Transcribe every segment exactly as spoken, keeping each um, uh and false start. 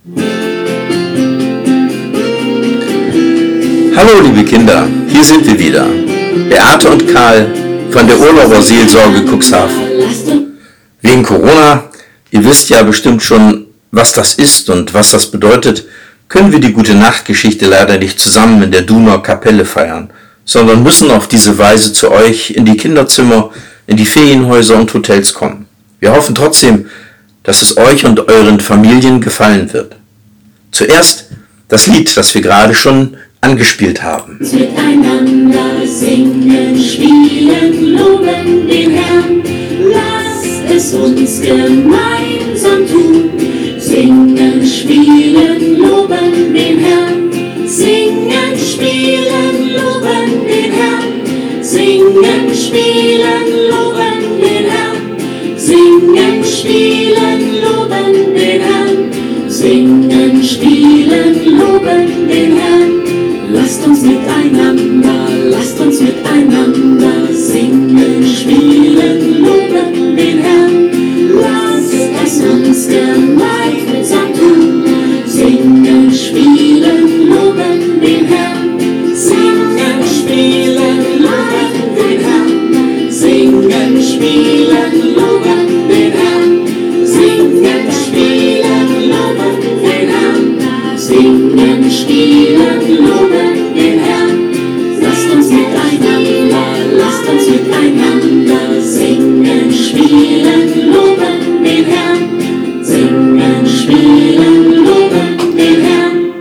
Hallo liebe Kinder, hier sind wir wieder, Beate und Karl von der Urlauberseelsorge Cuxhaven. Wegen Corona, ihr wisst ja bestimmt schon, was das ist und was das bedeutet, können wir die Gute-Nacht-Geschichte leider nicht zusammen in der Dunauer Kapelle feiern, sondern müssen auf diese Weise zu euch in die Kinderzimmer, in die Ferienhäuser und Hotels kommen. Wir hoffen trotzdem, dass es euch und euren Familien gefallen wird. Zuerst das Lied, das wir gerade schon angespielt haben. Miteinander singen, spielen, loben den Herrn. Lasst es uns gemeinsam tun. Singen, spielen, loben den Herrn. Singen, spielen, loben den Herrn. Singen, spielen, loben den Herrn. Singen, spielen, loben den Herrn. Singen, spielen, loben den Herrn. Lasst uns miteinander, lasst uns miteinander singen, spielen, loben den Herrn. Lasst es uns gemeinsam tun. Singen, spielen, loben den Herrn. Singen, spielen, loben den Herrn. Singen, spielen, loben den Herrn. Singen, spielen, loben den Herrn. Singen, spielen, loben den Herrn. Lasst uns miteinander, lasst uns miteinander singen, spielen, loben den Herrn. Singen, spielen, loben den Herrn.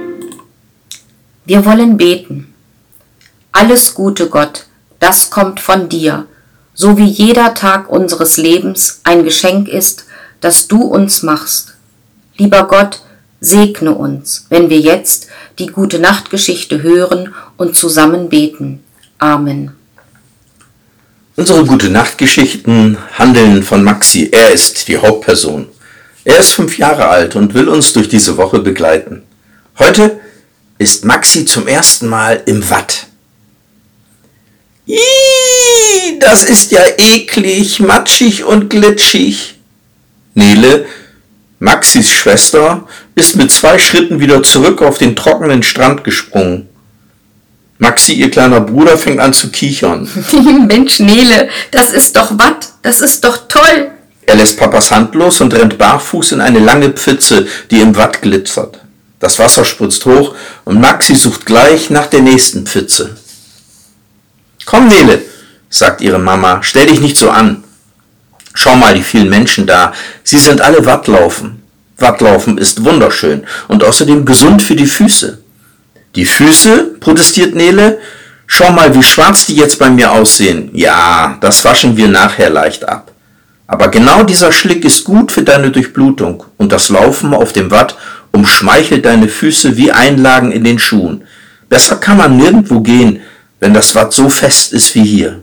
Wir wollen beten. Alles Gute, Gott, das kommt von dir, so wie jeder Tag unseres Lebens ein Geschenk ist, das du uns machst. Lieber Gott, segne uns, wenn wir jetzt die Gute-Nacht-Geschichte hören und zusammen beten. Amen. Unsere Gute-Nacht-Geschichten handeln von Maxi. Er ist die Hauptperson. Er ist fünf Jahre alt und will uns durch diese Woche begleiten. Heute ist Maxi zum ersten Mal im Watt. Ih, das ist ja eklig, matschig und glitschig. Nele, Maxis Schwester, ist mit zwei Schritten wieder zurück auf den trockenen Strand gesprungen. Maxi, ihr kleiner Bruder, fängt an zu kichern. Mensch, Nele, das ist doch Watt, das ist doch toll. Er lässt Papas Hand los und rennt barfuß in eine lange Pfütze, die im Watt glitzert. Das Wasser spritzt hoch und Maxi sucht gleich nach der nächsten Pfütze. Komm, Nele, sagt ihre Mama, stell dich nicht so an. Schau mal, die vielen Menschen da, sie sind alle Wattlaufen. Wattlaufen ist wunderschön und außerdem gesund für die Füße. Die Füße, protestiert Nele, schau mal, wie schwarz die jetzt bei mir aussehen. Ja, das waschen wir nachher leicht ab. Aber genau dieser Schlick ist gut für deine Durchblutung und das Laufen auf dem Watt umschmeichelt deine Füße wie Einlagen in den Schuhen. Besser kann man nirgendwo gehen, wenn das Watt so fest ist wie hier.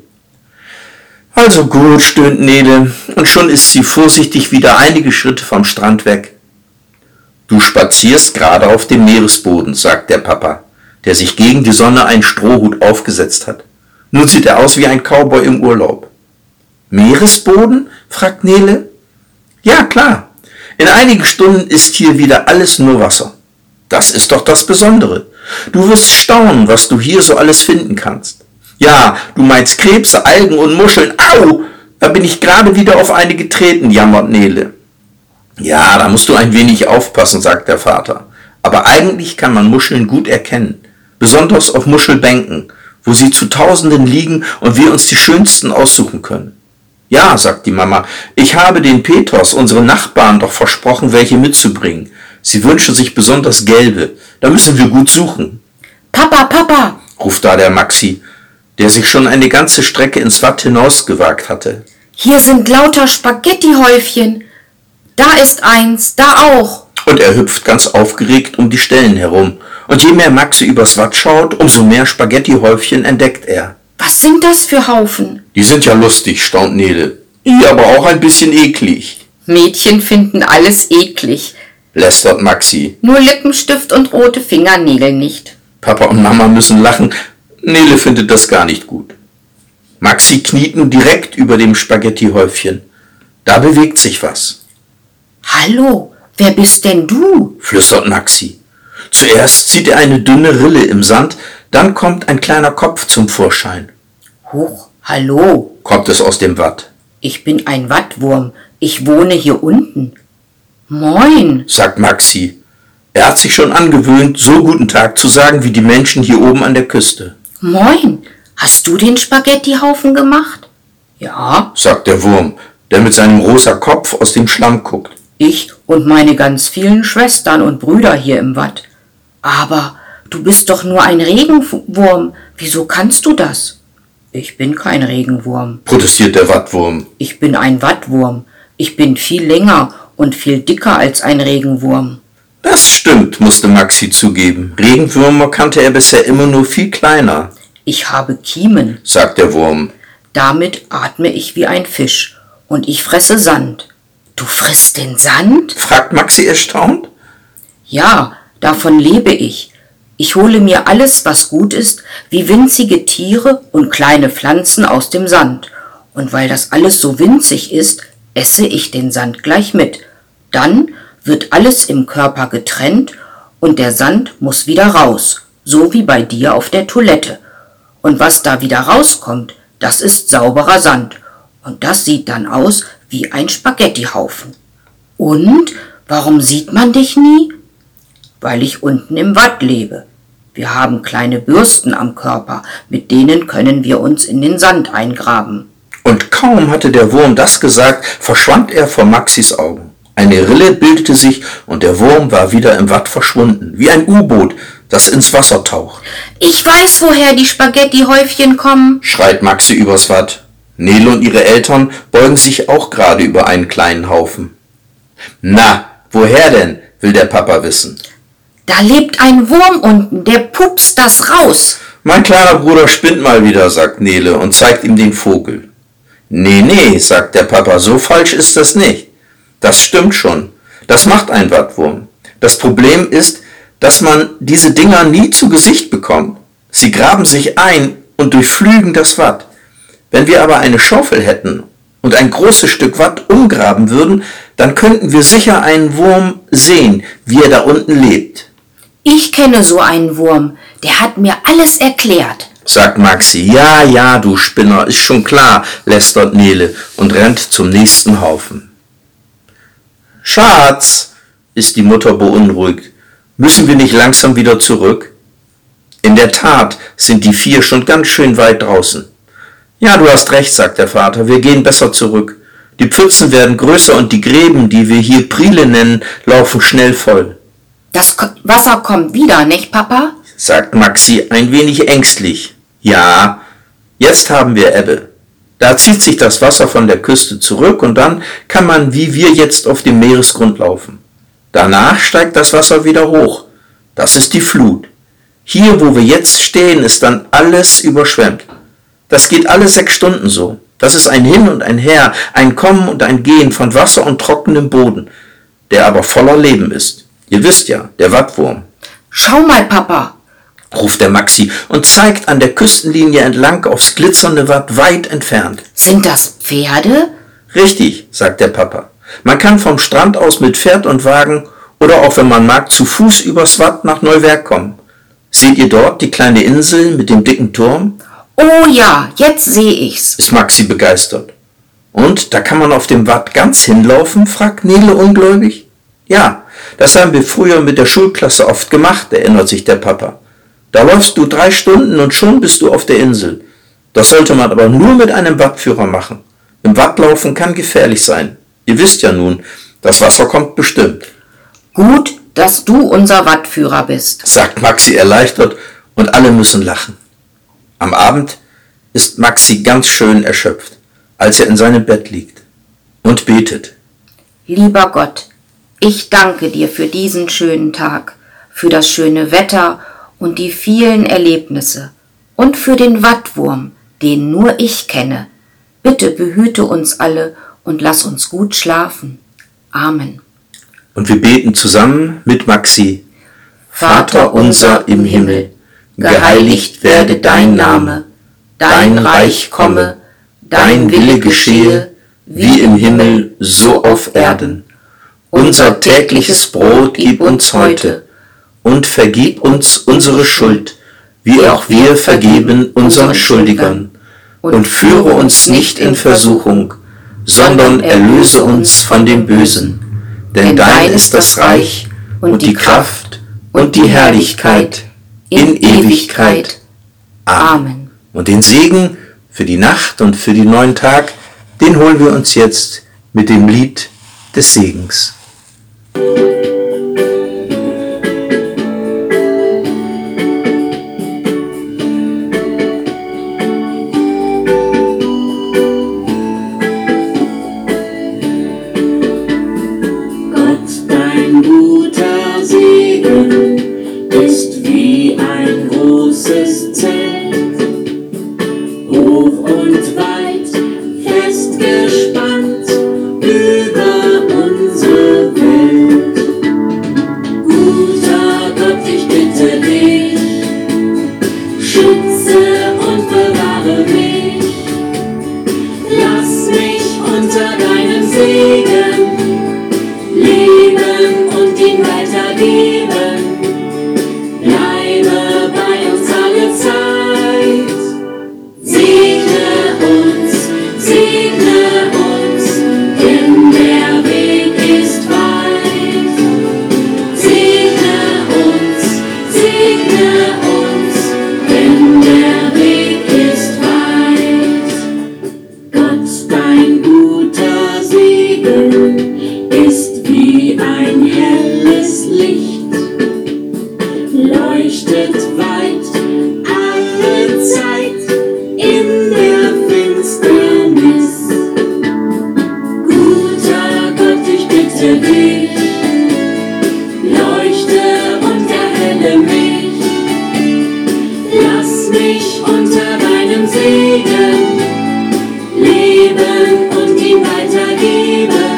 Also gut, stöhnt Nele, und schon ist sie vorsichtig wieder einige Schritte vom Strand weg. Du spazierst gerade auf dem Meeresboden, sagt der Papa, der sich gegen die Sonne einen Strohhut aufgesetzt hat. Nun sieht er aus wie ein Cowboy im Urlaub. Meeresboden? Fragt Nele. Ja, klar. In einigen Stunden ist hier wieder alles nur Wasser. Das ist doch das Besondere. Du wirst staunen, was du hier so alles finden kannst. Ja, du meinst Krebse, Algen und Muscheln. Au, da bin ich gerade wieder auf eine getreten, jammert Nele. Ja, da musst du ein wenig aufpassen, sagt der Vater. Aber eigentlich kann man Muscheln gut erkennen. Besonders auf Muschelbänken, wo sie zu Tausenden liegen und wir uns die schönsten aussuchen können. Ja, sagt die Mama, ich habe den Peters, unseren Nachbarn, doch versprochen, welche mitzubringen. Sie wünschen sich besonders gelbe. Da müssen wir gut suchen. Papa, Papa, ruft da der Maxi, der sich schon eine ganze Strecke ins Watt hinausgewagt hatte. Hier sind lauter Spaghettihäufchen. Da ist eins, da auch. Und er hüpft ganz aufgeregt um die Stellen herum. Und je mehr Maxi übers Watt schaut, umso mehr Spaghettihäufchen entdeckt er. Was sind das für Haufen? Die sind ja lustig, staunt Nele. Ja, aber auch ein bisschen eklig. Mädchen finden alles eklig, lästert Maxi. Nur Lippenstift und rote Fingernägel nicht. Papa und Mama müssen lachen. Nele findet das gar nicht gut. Maxi kniet nun direkt über dem Spaghettihäufchen. Da bewegt sich was. Hallo, wer bist denn du?« flüstert Maxi. Zuerst sieht er eine dünne Rille im Sand, dann kommt ein kleiner Kopf zum Vorschein. »Huch, hallo«, kommt es aus dem Watt. »Ich bin ein Wattwurm, ich wohne hier unten.« »Moin«, sagt Maxi. Er hat sich schon angewöhnt, so guten Tag zu sagen wie die Menschen hier oben an der Küste. »Moin, hast du den Spaghettihaufen gemacht?« »Ja«, sagt der Wurm, der mit seinem rosa Kopf aus dem Schlamm guckt. »Ich und meine ganz vielen Schwestern und Brüder hier im Watt.« »Aber du bist doch nur ein Regenwurm, wieso kannst du das?« »Ich bin kein Regenwurm«, protestiert der Wattwurm. »Ich bin ein Wattwurm. Ich bin viel länger und viel dicker als ein Regenwurm.« Das stimmt, musste Maxi zugeben. Regenwürmer kannte er bisher immer nur viel kleiner. »Ich habe Kiemen«, sagt der Wurm. »Damit atme ich wie ein Fisch und ich fresse Sand.« »Du frisst den Sand?« fragt Maxi erstaunt. »Ja, davon lebe ich. Ich hole mir alles, was gut ist, wie winzige Tiere und kleine Pflanzen aus dem Sand. Und weil das alles so winzig ist, esse ich den Sand gleich mit. Dann wird alles im Körper getrennt und der Sand muss wieder raus, so wie bei dir auf der Toilette. Und was da wieder rauskommt, das ist sauberer Sand. Und das sieht dann aus wie ein Spaghettihaufen.« »Und warum sieht man dich nie?« »Weil ich unten im Watt lebe. Wir haben kleine Bürsten am Körper, mit denen können wir uns in den Sand eingraben.« Und kaum hatte der Wurm das gesagt, verschwand er vor Maxis Augen. Eine Rille bildete sich und der Wurm war wieder im Watt verschwunden, wie ein U-Boot, das ins Wasser taucht. »Ich weiß, woher die Spaghettihäufchen kommen«, schreit Maxi übers Watt. Nele und ihre Eltern beugen sich auch gerade über einen kleinen Haufen. »Na, woher denn?« will der Papa wissen. »Da lebt ein Wurm unten, der pupst das raus.« »Mein kleiner Bruder spinnt mal wieder«, sagt Nele und zeigt ihm den Vogel. »Nee, nee«, sagt der Papa, »so falsch ist das nicht. Das stimmt schon. Das macht ein Wattwurm. Das Problem ist, dass man diese Dinger nie zu Gesicht bekommt. Sie graben sich ein und durchflügen das Watt. Wenn wir aber eine Schaufel hätten und ein großes Stück Watt umgraben würden, dann könnten wir sicher einen Wurm sehen, wie er da unten lebt.« »Ich kenne so einen Wurm, der hat mir alles erklärt«, sagt Maxi. »Ja, ja, du Spinner, ist schon klar«, lästert Nele und rennt zum nächsten Haufen. »Schatz«, ist die Mutter beunruhigt, »müssen wir nicht langsam wieder zurück?« In der Tat sind die vier schon ganz schön weit draußen. »Ja, du hast recht«, sagt der Vater, »wir gehen besser zurück. Die Pfützen werden größer und die Gräben, die wir hier Priele nennen, laufen schnell voll.« »Das Wasser kommt wieder, nicht, Papa?« sagt Maxi ein wenig ängstlich. »Ja, jetzt haben wir Ebbe. Da zieht sich das Wasser von der Küste zurück und dann kann man wie wir jetzt auf dem Meeresgrund laufen. Danach steigt das Wasser wieder hoch. Das ist die Flut. Hier, wo wir jetzt stehen, ist dann alles überschwemmt. Das geht alle sechs Stunden so. Das ist ein Hin und ein Her, ein Kommen und ein Gehen von Wasser und trockenem Boden, der aber voller Leben ist. Ihr wisst ja, der Wattwurm.« »Schau mal, Papa«, ruft der Maxi und zeigt an der Küstenlinie entlang aufs glitzernde Watt weit entfernt. »Sind das Pferde?« »Richtig«, sagt der Papa. »Man kann vom Strand aus mit Pferd und Wagen oder auch, wenn man mag, zu Fuß übers Watt nach Neuwerk kommen. Seht ihr dort die kleine Insel mit dem dicken Turm?« »Oh ja, jetzt sehe ich's«, ist Maxi begeistert. »Und da kann man auf dem Watt ganz hinlaufen?«, fragt Nele ungläubig. »Ja, das haben wir früher mit der Schulklasse oft gemacht«, erinnert sich der Papa. »Da läufst du drei Stunden und schon bist du auf der Insel. Das sollte man aber nur mit einem Wattführer machen. Im Wattlaufen kann gefährlich sein. Ihr wisst ja nun, das Wasser kommt bestimmt.« »Gut, dass du unser Wattführer bist«, sagt Maxi erleichtert und alle müssen lachen. Am Abend ist Maxi ganz schön erschöpft, als er in seinem Bett liegt und betet. »Lieber Gott, ich danke dir für diesen schönen Tag, für das schöne Wetter und die vielen Erlebnisse und für den Wattwurm, den nur ich kenne. Bitte behüte uns alle und lass uns gut schlafen. Amen.« Und wir beten zusammen mit Maxi. Vater unser im Himmel, geheiligt werde dein Name, dein Reich komme, dein Wille geschehe, wie im Himmel, so auf Erden. Unser tägliches Brot gib uns heute und vergib uns unsere Schuld, wie auch wir vergeben unseren Schuldigern. Und führe uns nicht in Versuchung, sondern erlöse uns von dem Bösen. Denn dein ist das Reich und die Kraft und die Herrlichkeit in Ewigkeit. Amen. Und den Segen für die Nacht und für den neuen Tag, den holen wir uns jetzt mit dem Lied des Segens. Guter Segen ist wie ein großes Zelt, hoch und weit festgespannt über unsere Welt. Guter Gott, ich bitte dich, schütze und bewahre mich, lass mich unter deinem Segen leben und ihn weitergeben. Bleibe bei uns alle Zeit. Segne uns, segne uns, denn der Weg ist weit. Segne uns, segne uns, denn der Weg ist weit. Gott, dein guter Segen ist wie ein helles Licht, leuchtet weit alle Zeit in der Finsternis. Guter Gott, ich bitte dich, leuchte und erhelle mich, lass mich unter deinem Segen leben und ihn weitergeben.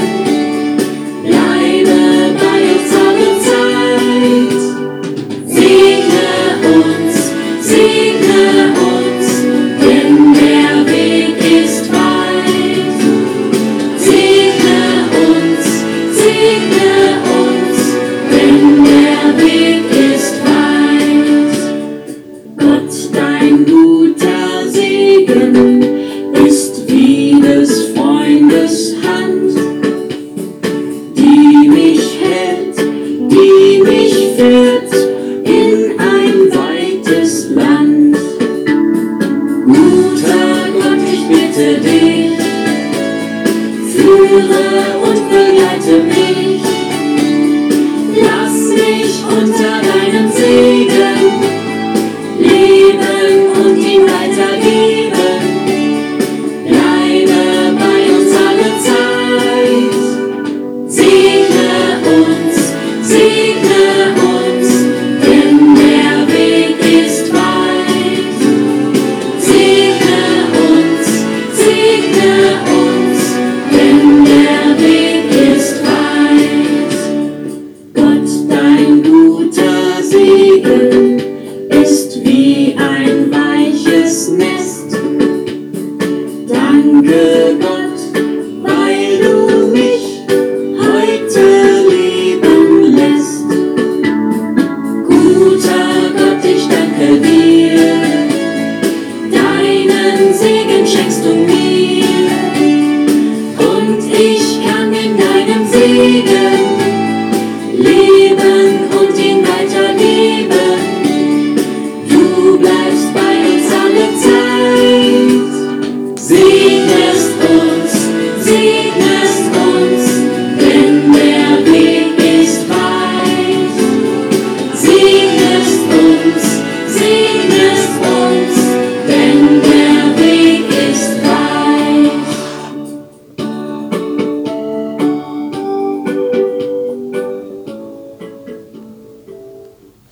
Bleibe bei uns alle Zeit. Segne uns, segne uns, denn der Weg ist weit. Segne uns, segne uns, denn der Weg ist weit. Gott, dein guter Segen ist wie des Freundes Hand, die mich hält, die mich führt